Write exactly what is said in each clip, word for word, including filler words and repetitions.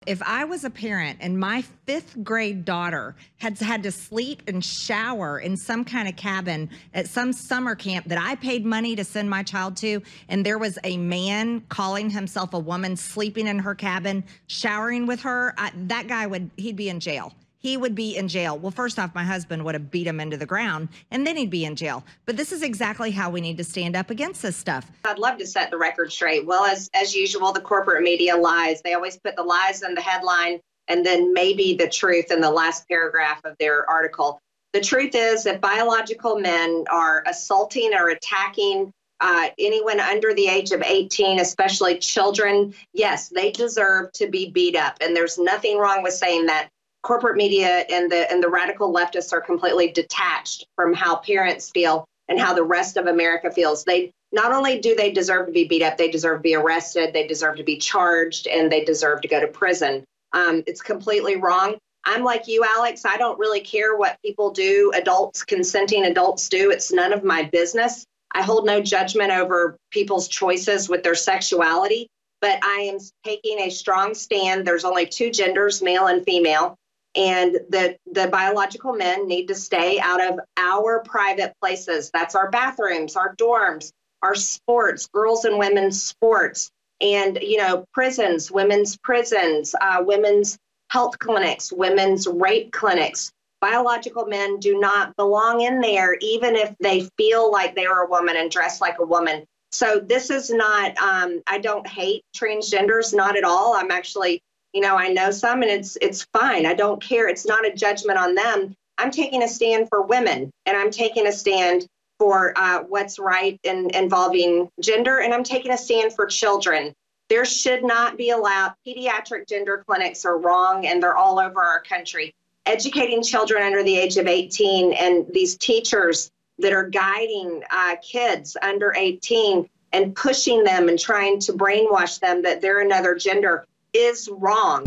If I was a parent and my fifth grade daughter had had to sleep and shower in some kind of cabin at some summer camp that I paid money to send my child to, and there was a man calling himself a woman sleeping in her cabin, showering with her, I, that guy would, he'd be in jail. He would be in jail. Well, first off, my husband would have beat him into the ground, and then he'd be in jail. But this is exactly how we need to stand up against this stuff. I'd love to set the record straight. Well, as as usual, the corporate media lies. They always put the lies in the headline and then maybe the truth in the last paragraph of their article. The truth is that biological men are assaulting or attacking uh, anyone under the age of eighteen, especially children. Yes, they deserve to be beat up, and there's nothing wrong with saying that. Corporate media and the and the radical leftists are completely detached from how parents feel and how the rest of America feels. They not only do they deserve to be beat up, they deserve to be arrested, they deserve to be charged, and they deserve to go to prison. Um, it's completely wrong. I'm like you, Alex. I don't really care what people do, adults, consenting adults do. It's none of my business. I hold no judgment over people's choices with their sexuality, but I am taking a strong stand. There's only two genders, male and female. And the, the biological men need to stay out of our private places. That's our bathrooms, our dorms, our sports, girls and women's sports, and, you know, prisons, women's prisons, uh, women's health clinics, women's rape clinics. Biological men do not belong in there, even if they feel like they're a woman and dress like a woman. So this is not, um, I don't hate transgenders, not at all. I'm actually You know, I know some, and it's it's fine. I don't care. It's not a judgment on them. I'm taking a stand for women, and I'm taking a stand for uh, what's right in involving gender, and I'm taking a stand for children. There should not be allowed. Pediatric gender clinics are wrong, and they're all over our country. Educating children under the age of eighteen and these teachers that are guiding uh, kids under eighteen and pushing them and trying to brainwash them that they're another gender is wrong.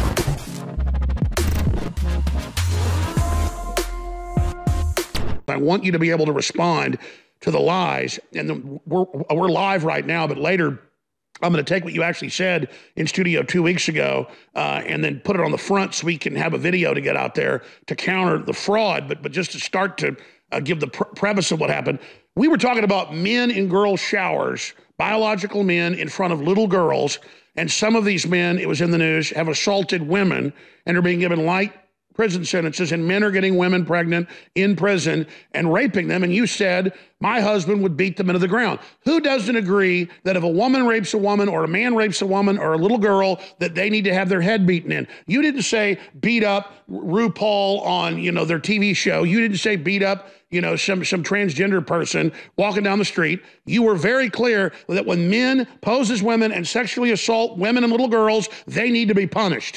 I want you to be able to respond to the lies, and the, we're, we're live right now, but later I'm going to take what you actually said in studio two weeks ago uh, and then put it on the front so we can have a video to get out there to counter the fraud. But, but just to start to uh, give the pr premise of what happened, we were talking about men in girls' showers, biological men in front of little girls. And some of these men, it was in the news, have assaulted women and are being given light prison sentences, and men are getting women pregnant in prison and raping them. And you said, my husband would beat them into the ground. Who doesn't agree that if a woman rapes a woman or a man rapes a woman or a little girl, that they need to have their head beaten in? You didn't say beat up RuPaul on, you know, their T V show. You didn't say beat up, you know, some, some transgender person walking down the street. You were very clear that when men pose as women and sexually assault women and little girls, they need to be punished.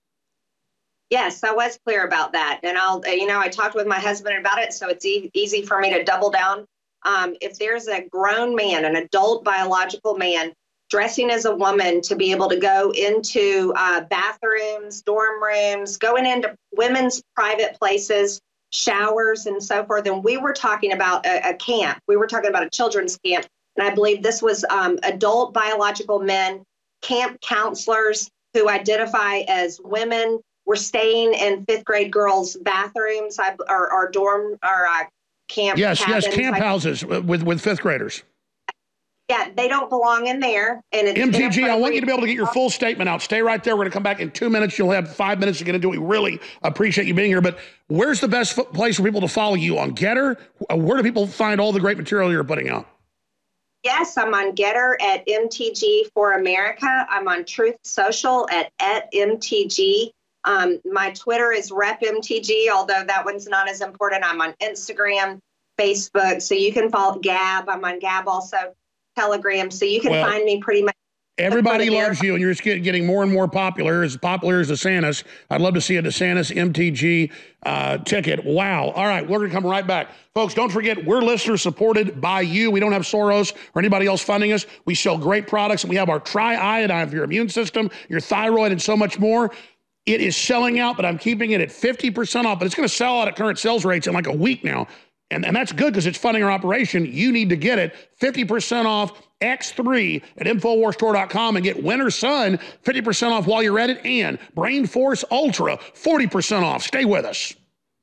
Yes, I was clear about that. And I'll, you know, I talked with my husband about it, so it's e easy for me to double down. Um, if there's a grown man, an adult biological man, dressing as a woman to be able to go into uh, bathrooms, dorm rooms, going into women's private places, showers and so forth. And we were talking about a, a camp. We were talking about a children's camp. And I believe this was um, adult biological men, camp counselors who identify as women. We're staying in fifth grade girls' bathrooms, or, or dorm, or uh, camp. Yes, cabins. yes, camp houses with, with fifth graders. Yeah, they don't belong in there. And it's M T G, I want you to be able to get your full statement out. Stay right there. We're going to come back in two minutes. You'll have five minutes to get into it. We really appreciate you being here. But where's the best place for people to follow you? On Getter? Where do people find all the great material you're putting out? Yes, I'm on Getter at M T G for America. I'm on Truth Social at, at M T G. Um, my Twitter is Rep M T G, although that one's not as important. I'm on Instagram, Facebook, so you can follow Gab. I'm on Gab also, Telegram, so you can well, find me pretty much. Everybody loves you, and you're just getting more and more popular, as popular as DeSantis. I'd love to see a DeSantis M T G uh, ticket. Wow. All right, we're going to come right back. Folks, don't forget, we're listener supported by you. We don't have Soros or anybody else funding us. We sell great products, and we have our Tri-Iodine for your immune system, your thyroid, and so much more. It is selling out, but I'm keeping it at fifty percent off, but it's going to sell out at current sales rates in like a week now. And, and that's good because it's funding our operation. You need to get it fifty percent off X three at Infowars Store dot com and get Winter Sun fifty percent off while you're at it, and Brain Force Ultra forty percent off. Stay with us.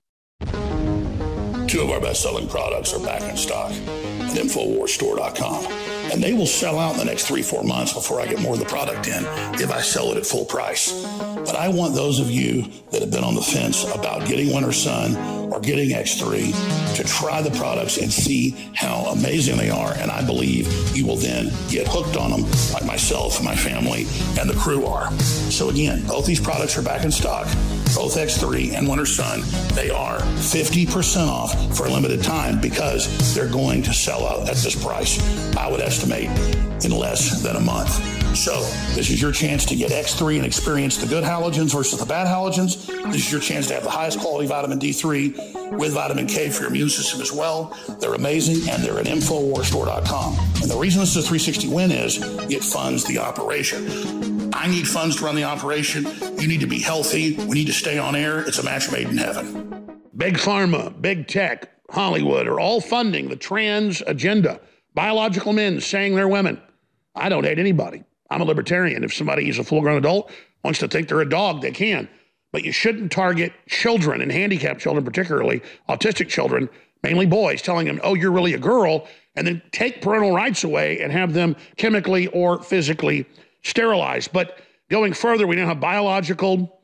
Two of our best-selling products are back in stock at Infowars Store dot com. And they will sell out in the next three, four months before I get more of the product in if I sell it at full price. But I want those of you that have been on the fence about getting Winter Sun or getting X three to try the products and see how amazing they are. And I believe you will then get hooked on them like myself, my family, and the crew are. So again, both these products are back in stock. Both X three and Winter Sun, they are fifty percent off for a limited time because they're going to sell out at this price, I would estimate, in less than a month. So this is your chance to get X three and experience the good halogens versus the bad halogens. This is your chance to have the highest quality vitamin D three with vitamin K for your immune system as well. They're amazing, and they're at Infowars Store dot com. And the reason this is a three sixty win is it funds the operation. I need funds to run the operation. You need to be healthy. We need to stay on air. It's a match made in heaven. Big Pharma, Big Tech, Hollywood are all funding the trans agenda. Biological men saying they're women. I don't hate anybody. I'm a libertarian. If somebody is a full-grown adult, wants to think they're a dog, they can. But you shouldn't target children, and handicapped children, particularly autistic children, mainly boys, telling them, oh, you're really a girl, and then take parental rights away and have them chemically or physically sterilized. But going further, we now have biological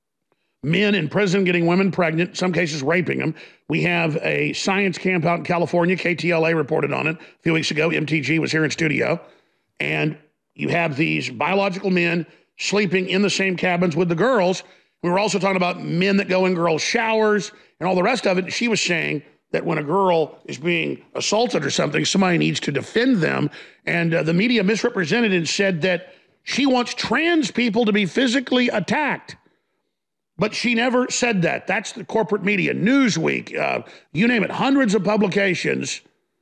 men in prison getting women pregnant, in some cases raping them. We have a science camp out in California. K T L A reported on it a few weeks ago. M T G was here in studio. And you have these biological men sleeping in the same cabins with the girls. We were also talking about men that go in girls' showers and all the rest of it. She was saying that when a girl is being assaulted or something, somebody needs to defend them. And uh, the media misrepresented and said that she wants trans people to be physically attacked. But she never said that. That's the corporate media. Newsweek, uh, you name it, hundreds of publications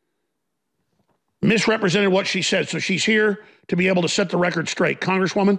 misrepresented what she said. So she's here to be able to set the record straight. Congresswoman?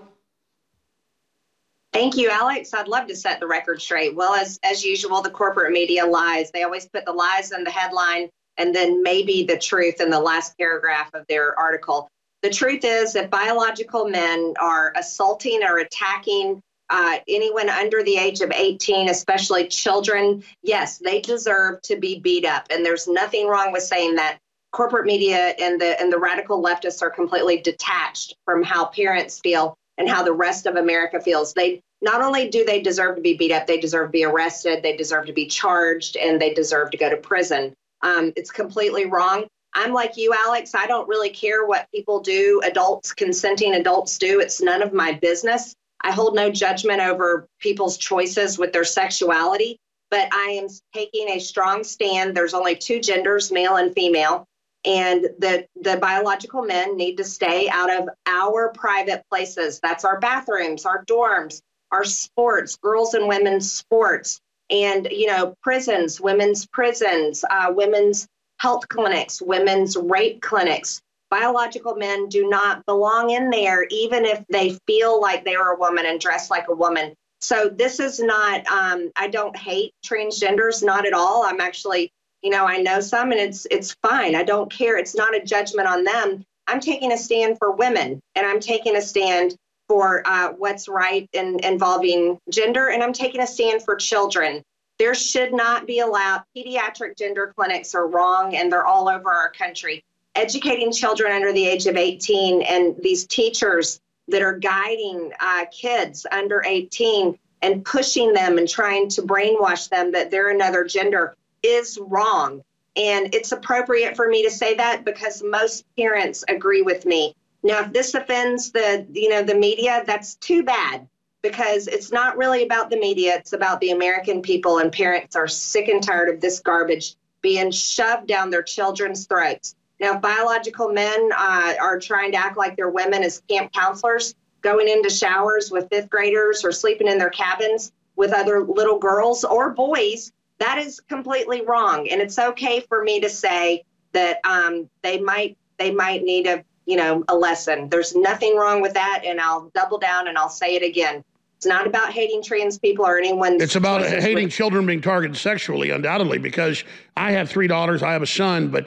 Thank you, Alex. I'd love to set the record straight. Well, as, as usual, the corporate media lies. They always put the lies in the headline and then maybe the truth in the last paragraph of their article. The truth is that biological men are assaulting or attacking uh, anyone under the age of eighteen, especially children. Yes, they deserve to be beat up. And there's nothing wrong with saying that. Corporate media and the and the radical leftists are completely detached from how parents feel and how the rest of America feels. They not only do they deserve to be beat up, they deserve to be arrested, they deserve to be charged, and they deserve to go to prison. Um, it's completely wrong. I'm like you, Alex. I don't really care what people do, adults, consenting adults do. It's none of my business. I hold no judgment over people's choices with their sexuality, but I am taking a strong stand. There's only two genders, male and female, and the, the biological men need to stay out of our private places. That's our bathrooms, our dorms, our sports, girls and women's sports, and, you know, prisons, women's prisons, uh, women's health clinics, women's rape clinics. Biological men do not belong in there, even if they feel like they're a woman and dress like a woman. So this is not, um, I don't hate transgenders, not at all. I'm actually, you know, I know some and it's it's fine. I don't care. It's not a judgment on them. I'm taking a stand for women, and I'm taking a stand for uh, what's right in involving gender, and I'm taking a stand for children. There should not be allowed. Pediatric gender clinics are wrong, and they're all over our country. Educating children under the age of eighteen and these teachers that are guiding uh, kids under eighteen and pushing them and trying to brainwash them that they're another gender is wrong. And it's appropriate for me to say that because most parents agree with me. Now, if this offends the, you know, the media, that's too bad, because it's not really about the media. It's about the American people, and parents are sick and tired of this garbage being shoved down their children's throats. Now, if biological men uh, are trying to act like they're women as camp counselors, going into showers with fifth graders or sleeping in their cabins with other little girls or boys, that is completely wrong. And it's okay for me to say that um, they might they might need a, you know, a lesson. There's nothing wrong with that. And I'll double down and I'll say it again. It's not about hating trans people or anyone. It's about hating children being targeted sexually, undoubtedly, because I have three daughters. I have a son, but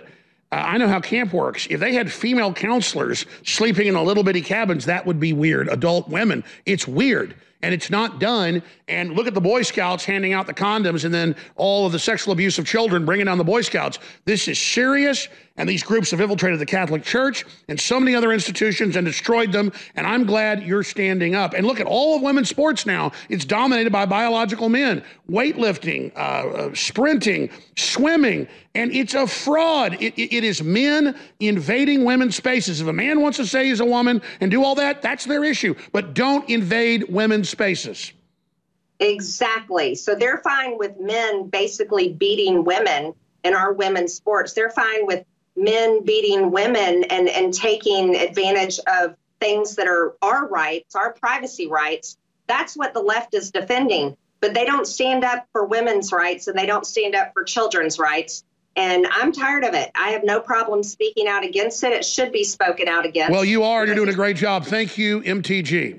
Uh, I know how camp works. If they had female counselors sleeping in a little bitty cabins, that would be weird. Adult women, it's weird. And it's not done. And look at the Boy Scouts handing out the condoms and then all of the sexual abuse of children bringing down the Boy Scouts. This is serious. And these groups have infiltrated the Catholic Church and so many other institutions and destroyed them. And I'm glad you're standing up. And look at all of women's sports now. It's dominated by biological men. Weightlifting, uh, uh, sprinting, swimming. And it's a fraud. It, it, it is men invading women's spaces. If a man wants to say he's a woman and do all that, that's their issue. But don't invade women's spaces. Exactly. So they're fine with men basically beating women in our women's sports. They're fine with men beating women and, and taking advantage of things that are our rights, our privacy rights. That's what the left is defending. But they don't stand up for women's rights and they don't stand up for children's rights. And I'm tired of it. I have no problem speaking out against it. It should be spoken out against. Well, you are. You're doing a great job. Thank you, M T G.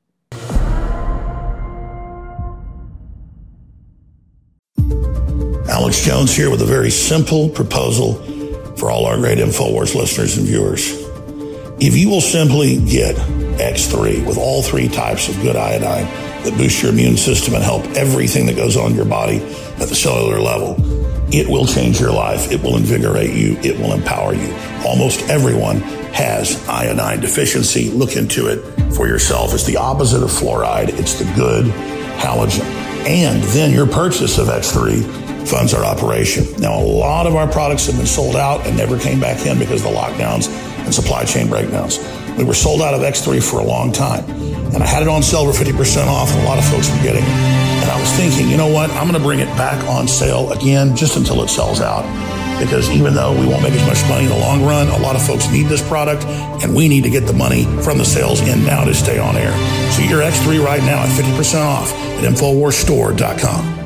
Alex Jones here with a very simple proposal for all our great InfoWars listeners and viewers. If you will simply get X three with all three types of good iodine that boost your immune system and help everything that goes on in your body at the cellular level, it will change your life. It will invigorate you. It will empower you. Almost everyone has iodine deficiency. Look into it for yourself. It's the opposite of fluoride. It's the good halogen. And then your purchase of X three funds our operation. Now, a lot of our products have been sold out and never came back in because of the lockdowns and supply chain breakdowns. We were sold out of X three for a long time. And I had it on sale for fifty percent off, and a lot of folks were getting it. And I was thinking, you know what? I'm going to bring it back on sale again just until it sells out. Because even though we won't make as much money in the long run, a lot of folks need this product, and we need to get the money from the sales in now to stay on air. So your X three right now at fifty percent off at InfoWars Store dot com.